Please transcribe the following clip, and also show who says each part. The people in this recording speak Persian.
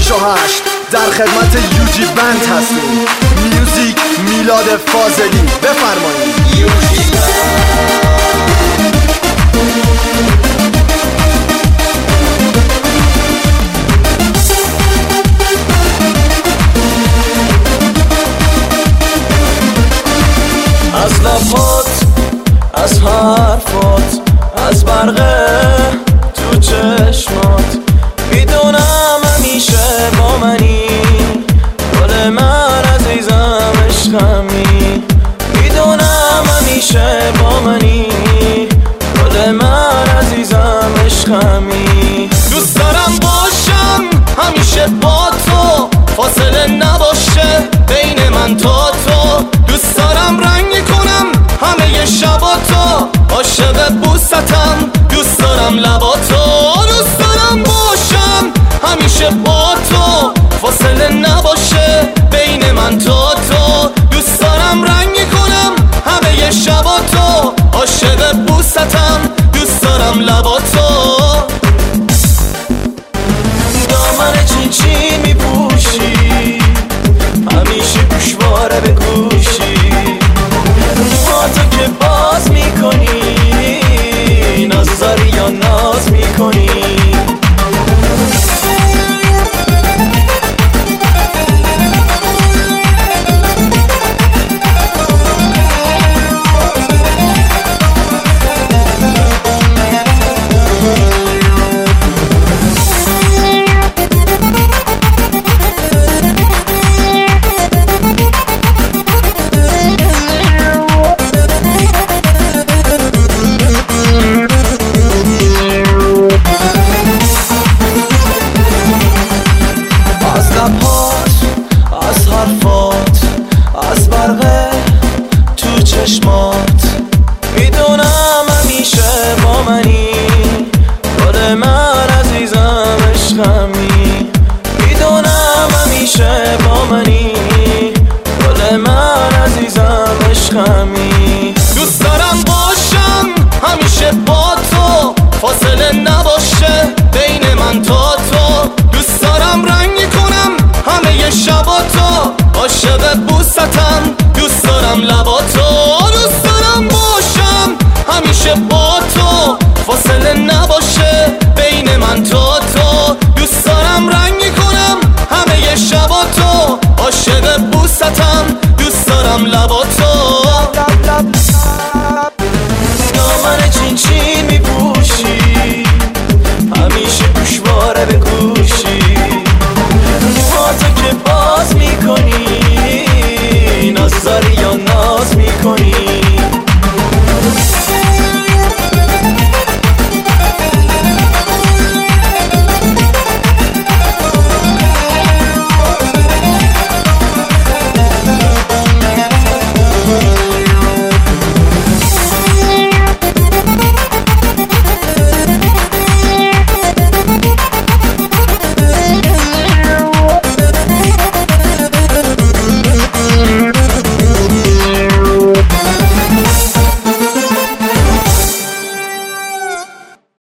Speaker 1: در خدمت یوجی بند هستیم. میوزیک میلاد فاضلی، بفرمایید. یوجی
Speaker 2: از لبات، از حرفات، از برقه تو چشمات، میدونم همیشه با منی، گل من عزیزم عشقمی، میدونم همیشه با منی، گل من عزیزم عشقمی. دوست دارم باشم همیشه با تو، فاصله نباشه بین من تا تو، دوست دارم رنگ کنم همه شباتو، عاشق بوستم، دوست دارم لباتو، دوست دارم باشم همیشه با تو، فاصله نباشه بین من تا تو، دوست دارم رنگ کنم همه شباتو، عاشق بوستم، دوست دارم لباتو. دامن چین میپوشی همیشه گوشواره به گوشی، تو که باز میکنی ناز داری یا ناز میکنی. از حرفات، از برقه تو چشمات، میدونم همیشه با منی، گل من عزیزم عشقمی، میدونم همیشه با منی، گل من عزیزم عشقمی. دوست دارم باشم همیشه با تو، فاصله نباشه بین من تا تو، دوست دارم رنگ کنم همه شباتو، عاشق بوستم، دوست دارم لباتو، دوست دارم باشم همیشه با تو، فاصله نباشه بین من تا تو، دوست دارم رنگ کنم همه شباتو، عاشق بوستم،